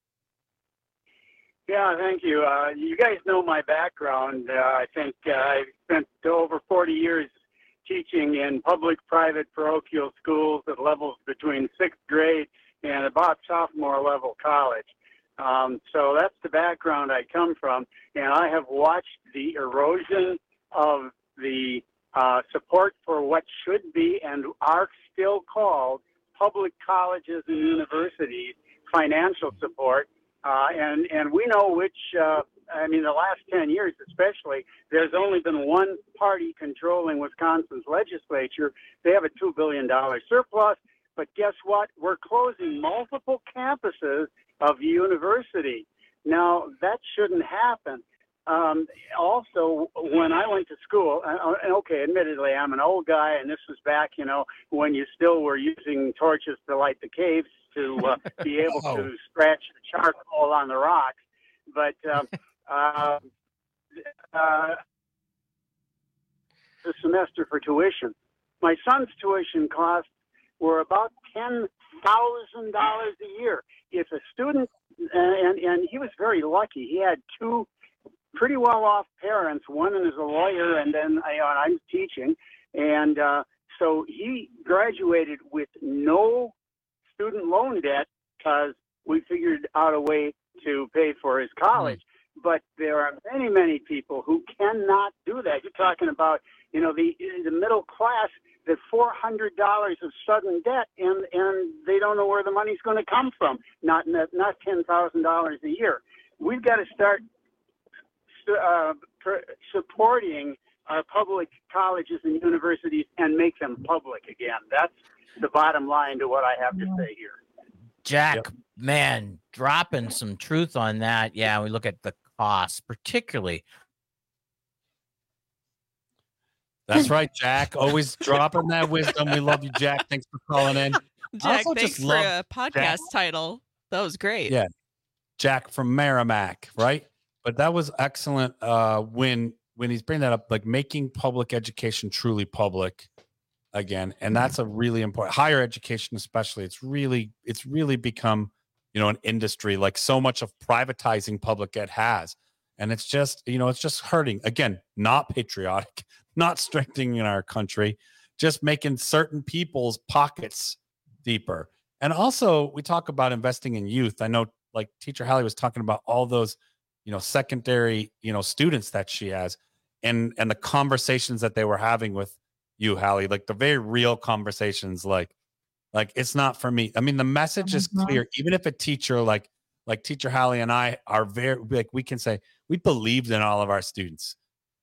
Yeah, thank you. You guys know my background. I think I spent over 40 years teaching in public, private, parochial schools at levels between 6th grade and about sophomore level college. So that's the background I come from. And I have watched the erosion of the support for what should be and are still called public colleges and universities, financial support. And we know which, the last 10 years especially, there's only been one party controlling Wisconsin's legislature. They have a $2 billion surplus, but guess what? We're closing multiple campuses of university. Now, that shouldn't happen. Also, when I went to school, okay, admittedly, I'm an old guy, and this was back, when you still were using torches to light the caves to be able to scratch the charcoal on the rocks. But the semester for tuition. My son's tuition costs were about $10,000 a year. If a student, and he was very lucky, he had two pretty well-off parents. One is a lawyer, and then I'm teaching. And so he graduated with no student loan debt because we figured out a way to pay for his college. But there are many, many people who cannot do that. You're talking about, the middle class, the $400 of sudden debt, and they don't know where the money's going to come from. Not $10,000 a year. We've got to start supporting our public colleges and universities and make them public again. That's the bottom line to what I have to say here. Jack, man, dropping some truth on that. Yeah, we look at the costs, particularly. That's right, Jack. Always dropping that wisdom. We love you, Jack. Thanks for calling in. Jack, thanks for a podcast title. That was great. Yeah, Jack from Merrimack, right? But that was excellent when he's bringing that up, like making public education truly public again. And that's a really important, higher education especially. It's really become, an industry like so much of privatizing public ed has. And it's just, it's just hurting. Again, not patriotic, not strengthening our country, just making certain people's pockets deeper. And also we talk about investing in youth. I know like Teacher Hallie was talking about all those, secondary, students that she has and the conversations that they were having with you, Hallie, like the very real conversations, like it's not for me. I mean, the message is clear. Even if a teacher like Teacher Hallie and I are very, like, we can say we believed in all of our students.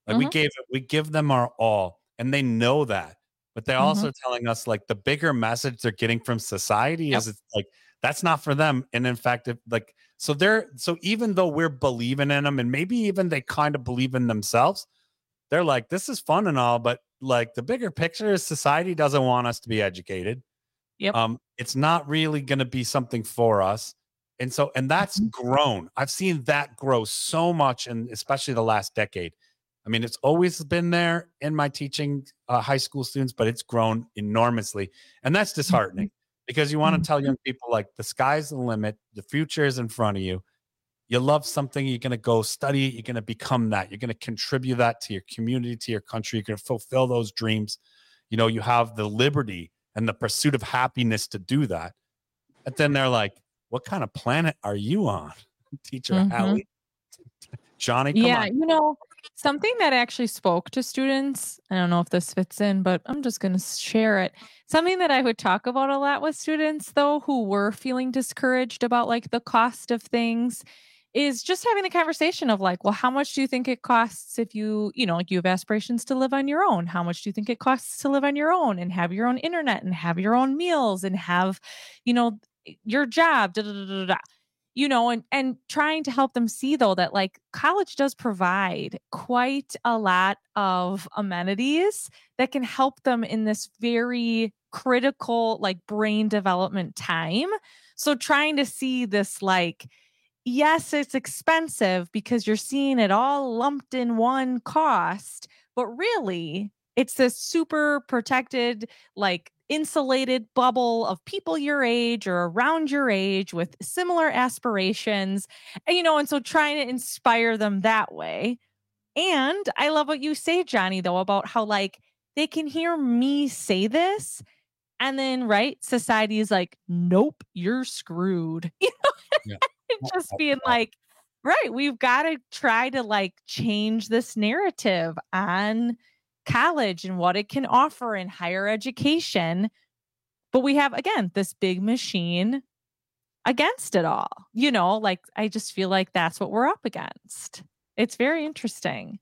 Like we give them our all, and they know that. But they're also telling us like the bigger message they're getting from society is it's like that's not for them. And in fact, so even though we're believing in them, and maybe even they kind of believe in themselves, they're like, this is fun and all, but like the bigger picture is society doesn't want us to be educated. Yep. It's not really going to be something for us. And that's grown. I've seen that grow so much, and especially the last decade. I mean, it's always been there in my teaching high school students, but it's grown enormously. And that's disheartening because you want to tell young people like the sky's the limit. The future is in front of you. You love something, you're going to go study it. You're going to become that. You're going to contribute that to your community, to your country. You're going to fulfill those dreams. You know, you have the liberty and the pursuit of happiness to do that. And then they're like, what kind of planet are you on, Teacher Hallie? Johnny, come on. You know, something that actually spoke to students, I don't know if this fits in, but I'm just going to share it. Something that I would talk about a lot with students, though, who were feeling discouraged about like the cost of things, is just having the conversation of like, well, how much do you think it costs if you have aspirations to live on your own? How much do you think it costs to live on your own and have your own internet and have your own meals and have, your job, and trying to help them see though that like college does provide quite a lot of amenities that can help them in this very critical like brain development time. So trying to see this like, yes, it's expensive because you're seeing it all lumped in one cost, but really it's this super protected, like insulated bubble of people your age or around your age with similar aspirations, and so trying to inspire them that way. And I love what you say, Johnny, though, about how like they can hear me say this and then, right, society is like, nope, you're screwed. Just being like, right, we've got to try to like change this narrative on college and what it can offer in higher education. But we have, again, this big machine against it all. Like I just feel like that's what we're up against. It's very interesting.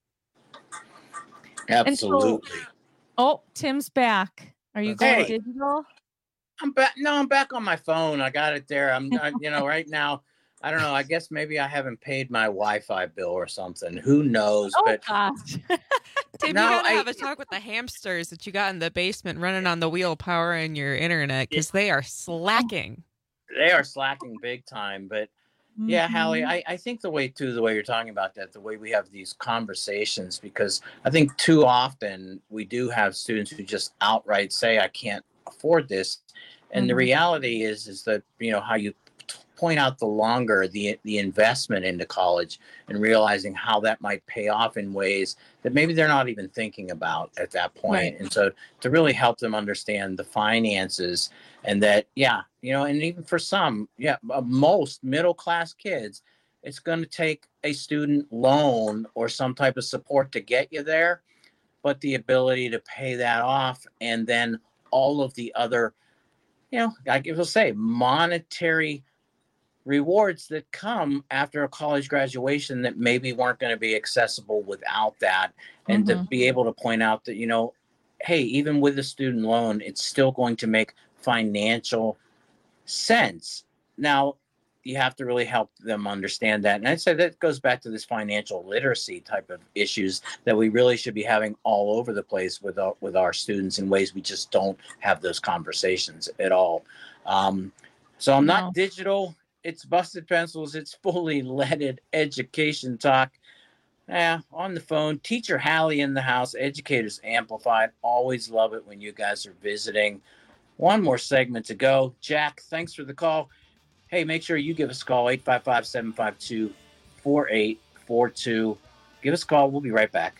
Absolutely. Tim's back. Are you going digital? I'm back. No, I'm back on my phone. I got it there. I'm right now. I don't know. I guess maybe I haven't paid my Wi-Fi bill or something. Who knows? Gosh. Tim, you gotta have a talk with the hamsters that you got in the basement running on the wheel powering your internet because they are slacking. They are slacking big time. But yeah, Hallie, I think the way you're talking about that, the way we have these conversations, because I think too often we do have students who just outright say, I can't afford this. And the reality is that, how you point out the longer the investment into college and realizing how that might pay off in ways that maybe they're not even thinking about at that point. Right. And so to really help them understand the finances and that, and even for some, most middle-class kids, it's going to take a student loan or some type of support to get you there, but the ability to pay that off and then all of the other, I will say monetary rewards that come after a college graduation that maybe weren't going to be accessible without that. And to be able to point out that, hey, even with a student loan, it's still going to make financial sense. Now, you have to really help them understand that. And I'd say that goes back to this financial literacy type of issues that we really should be having all over the place with our students in ways we just don't have those conversations at all. So I'm not digital. It's Busted Pencils. It's fully leaded education talk. On the phone. Teacher Hallie in the house. Educators Amplified. Always love it when you guys are visiting. One more segment to go. Jack, thanks for the call. Hey, make sure you give us a call, 855-752-4842. Give us a call. We'll be right back.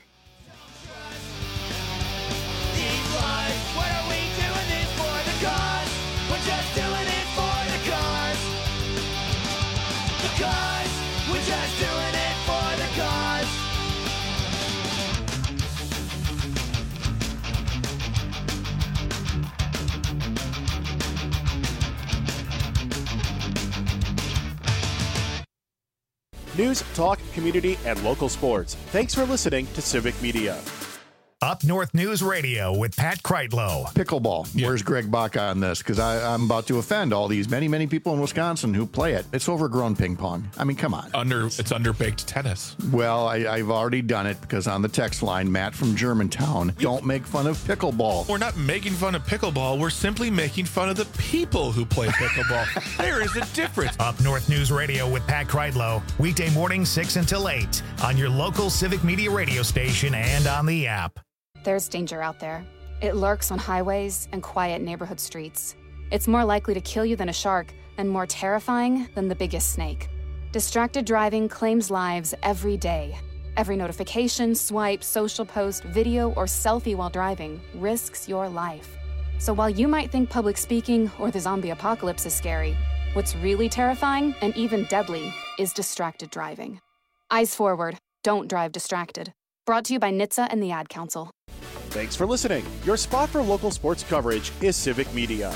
News, talk, community, and local sports. Thanks for listening to Civic Media. Up North News Radio with Pat Kreitlow. Pickleball. Where's Greg Bach on this? Because I'm about to offend all these many people in Wisconsin who play it. It's overgrown ping pong. I mean, come on. It's underbaked tennis. Well, I've already done it because on the text line, Matt from Germantown, don't make fun of pickleball. We're not making fun of pickleball. We're simply making fun of the people who play pickleball. There is a difference. Up North News Radio with Pat Kreitlow. Weekday morning 6 until 8 on your local Civic Media radio station and on the app. There's danger out there. It lurks on highways and quiet neighborhood streets. It's more likely to kill you than a shark and more terrifying than the biggest snake. Distracted driving claims lives every day. Every notification, swipe, social post, video, or selfie while driving risks your life. So while you might think public speaking or the zombie apocalypse is scary, what's really terrifying and even deadly is distracted driving. Eyes forward. Don't drive distracted. Brought to you by NHTSA and the Ad Council. Thanks for listening. Your spot for local sports coverage is Civic Media.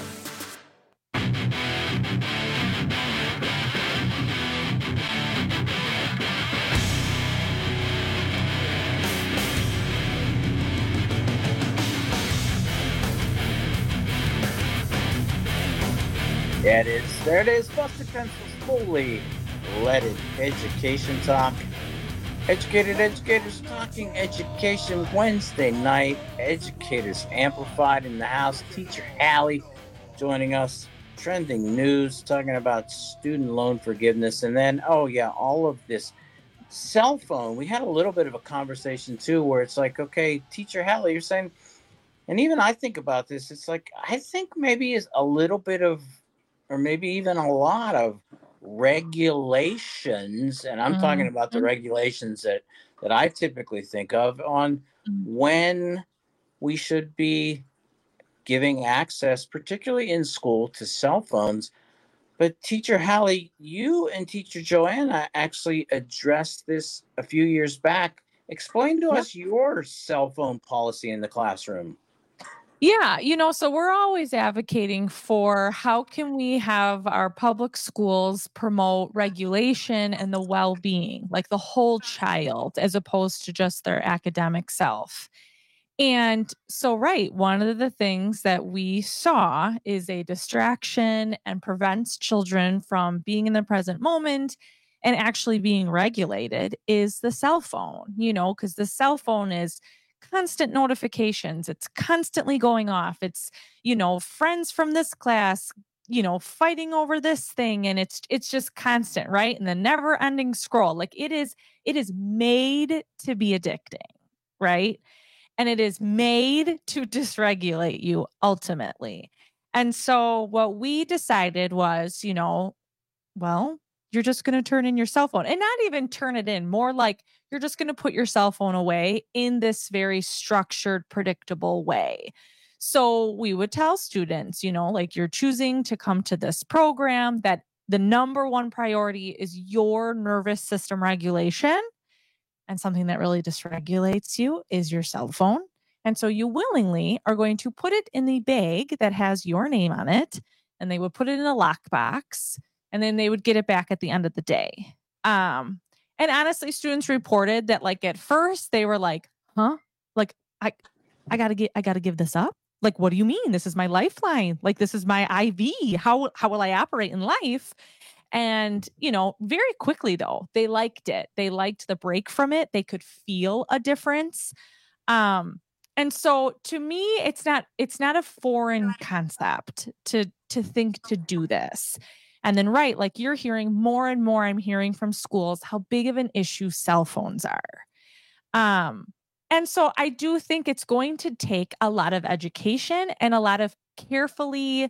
There it is. Buster Pencil's fully leaded education talk. Educated educators talking education Wednesday night. Educators Amplified in the house. Teacher Hallie joining us. Trending news, talking about student loan forgiveness. And then, all of this cell phone. We had a little bit of a conversation, too, where it's like, okay, Teacher Hallie, you're saying, and even I think about this, it's like, I think maybe it's a little bit of, or maybe even a lot of regulations, and I'm talking about the regulations that I typically think of on when we should be giving access, particularly in school, to cell phones. But Teacher Hallie, you and Teacher Joanna actually addressed this a few years back. Explain to us your cell phone policy in the classroom. Yeah, so we're always advocating for how can we have our public schools promote regulation and the well-being, like the whole child, as opposed to just their academic self. And so, one of the things that we saw is a distraction and prevents children from being in the present moment and actually being regulated is the cell phone, because the cell phone is constant notifications. It's constantly going off. It's, friends from this class, fighting over this thing. And it's just constant, right? And the never ending scroll. Like it is made to be addicting, right? And it is made to dysregulate you ultimately. And so what we decided was, you're just going to turn in your cell phone and not even turn it in, more like you're just going to put your cell phone away in this very structured, predictable way. So we would tell students, you're choosing to come to this program, that the number one priority is your nervous system regulation. And something that really dysregulates you is your cell phone. And so you willingly are going to put it in the bag that has your name on it. And they would put it in a lockbox. And then they would get it back at the end of the day. And honestly, students reported that at first they were like, huh? Like, I gotta give this up. Like, what do you mean? This is my lifeline. Like, this is my IV. How will I operate in life? And, very quickly though, they liked it. They liked the break from it. They could feel a difference. And so to me, it's not a foreign concept to think to do this. And then, like you're hearing more and more, I'm hearing from schools how big of an issue cell phones are. And so I do think it's going to take a lot of education and a lot of carefully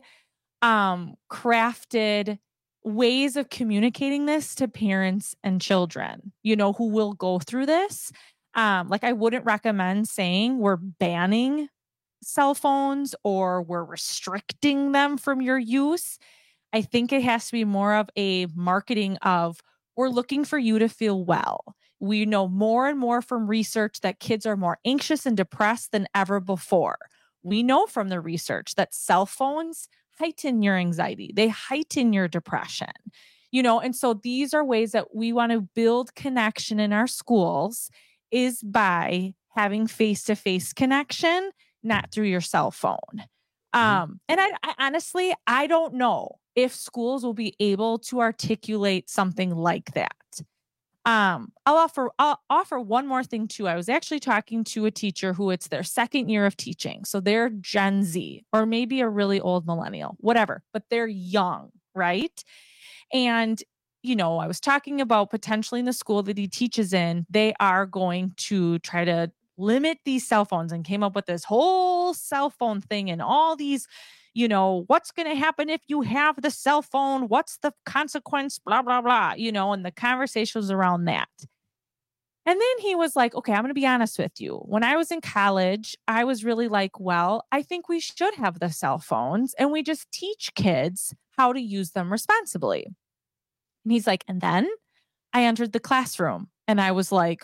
crafted ways of communicating this to parents and children, who will go through this. I wouldn't recommend saying we're banning cell phones or we're restricting them from your use. I think it has to be more of a marketing of we're looking for you to feel well. We know more and more from research that kids are more anxious and depressed than ever before. We know from the research that cell phones heighten your anxiety. They heighten your depression. And so these are ways that we want to build connection in our schools is by having face-to-face connection, not through your cell phone. And I honestly, I don't know if schools will be able to articulate something like that. I'll offer one more thing too. I was actually talking to a teacher who it's their second year of teaching. So they're Gen Z or maybe a really old millennial, whatever, but they're young, right? And, I was talking about potentially in the school that he teaches in, they are going to try to limit these cell phones and came up with this whole cell phone thing and all these, what's going to happen if you have the cell phone? What's the consequence? Blah, blah, blah, and the conversation was around that. And then he was like, okay, I'm going to be honest with you. When I was in college, I was really like, well, I think we should have the cell phones and we just teach kids how to use them responsibly. And he's like, and then I entered the classroom and I was like,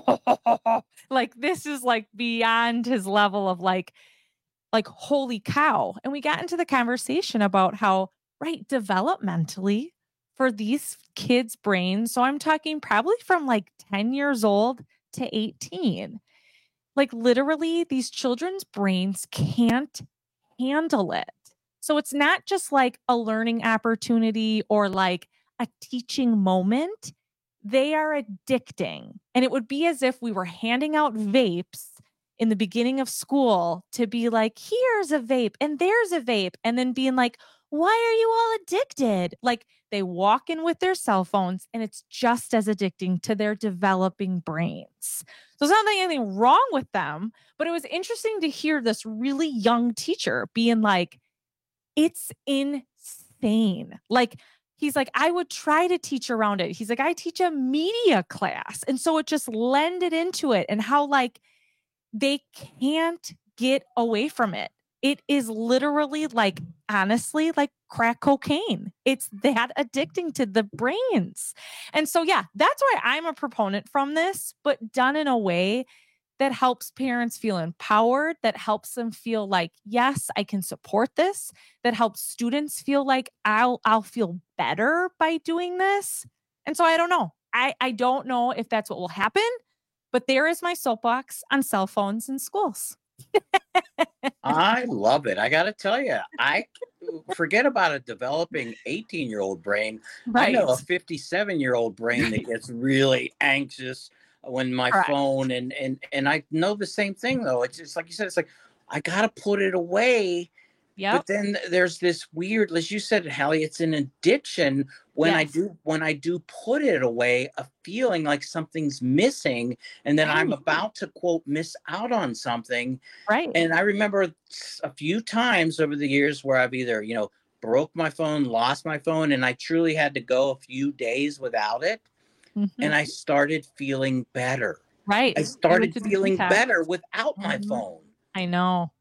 like, this is like beyond his level of like, holy cow. And we got into the conversation about how, right, developmentally for these kids' brains. So I'm talking probably from like 10 years old to 18. Like literally these children's brains can't handle it. So it's not just like a learning opportunity or like a teaching moment. They are addicting. And it would be as if we were handing out vapes in the beginning of school to be like, here's a vape and there's a vape. And then being like, why are you all addicted? Like they walk in with their cell phones and it's just as addicting to their developing brains. So there's not anything wrong with them, but it was interesting to hear this really young teacher being like, it's insane. Like, he's like, I would try to teach around it. He's like, I teach a media class. And so it just lended into it and how like they can't get away from it. It is literally like, honestly, like crack cocaine. It's that addicting to the brains. And so, yeah, that's why I'm a proponent from this, but done in a way that helps parents feel empowered, that helps them feel like, yes, I can support this, that helps students feel like I'll feel better by doing this. And so I don't know. I don't know if that's what will happen, but there is my soapbox on cell phones in schools. I love it. I got to tell you, I forget about a developing 18-year-old brain. Right. I know a 57-year-old brain that gets really anxious when my Correct. phone and I know the same thing though. It's just like you said, it's like I gotta put it away. Yeah. But then there's this weird, as you said, Hallie, it's an addiction when I do put it away, a feeling like something's missing and then I'm about to quote miss out on something. Right. And I remember a few times over the years where I've either, broke my phone, lost my phone, and I truly had to go a few days without it. Mm-hmm. And I started feeling better. Right. I started feeling better without my phone. I know.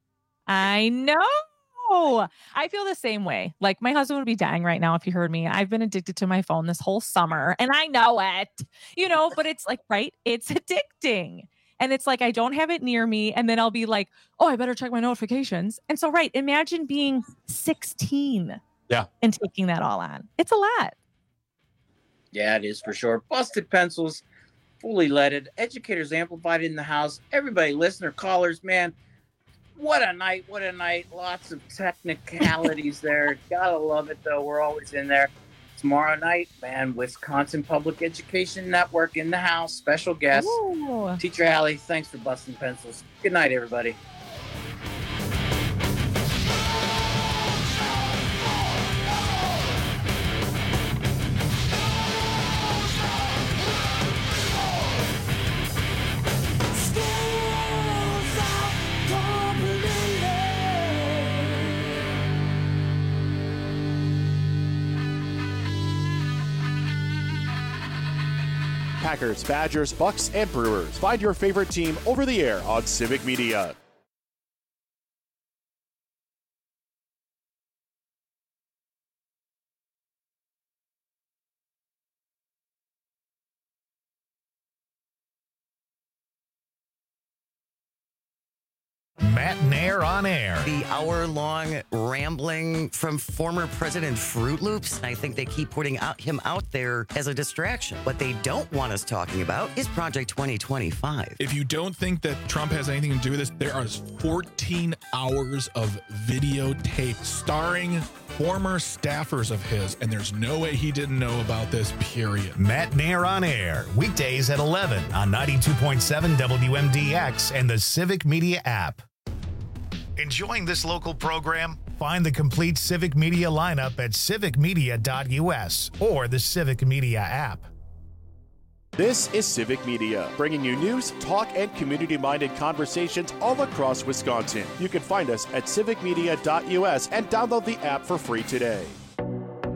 I feel the same way. Like my husband would be dying right now if he heard me. I've been addicted to my phone this whole summer and I know it, but it's like, right. It's addicting. And it's like, I don't have it near me. And then I'll be like, oh, I better check my notifications. And so, right. Imagine being 16 and taking that all on. It's a lot. Yeah, it is for sure. Busted Pencils, fully leaded. Educators Amplified in the house. Everybody, listener, callers, man. What a night. What a night. Lots of technicalities there. Gotta love it, though. We're always in there. Tomorrow night, man, Wisconsin Public Education Network in the house. Special guest. Ooh. Teacher Hallie, thanks for busting pencils. Good night, everybody. Packers, Badgers, Bucks, and Brewers. Find your favorite team over the air on Civic Media. Matt Nair on air. The hour-long rambling from former President Fruit Loops. I think they keep putting him out there as a distraction. What they don't want us talking about is Project 2025. If you don't think that Trump has anything to do with this, there are 14 hours of videotape starring former staffers of his, and there's no way he didn't know about this, period. Matt Nair on air, weekdays at 11 on 92.7 WMDX and the Civic Media app. Enjoying this local program? Find the complete Civic Media lineup at civicmedia.us or the Civic Media app. This is Civic Media, bringing you news, talk, and community-minded conversations all across Wisconsin. You can find us at civicmedia.us and download the app for free today.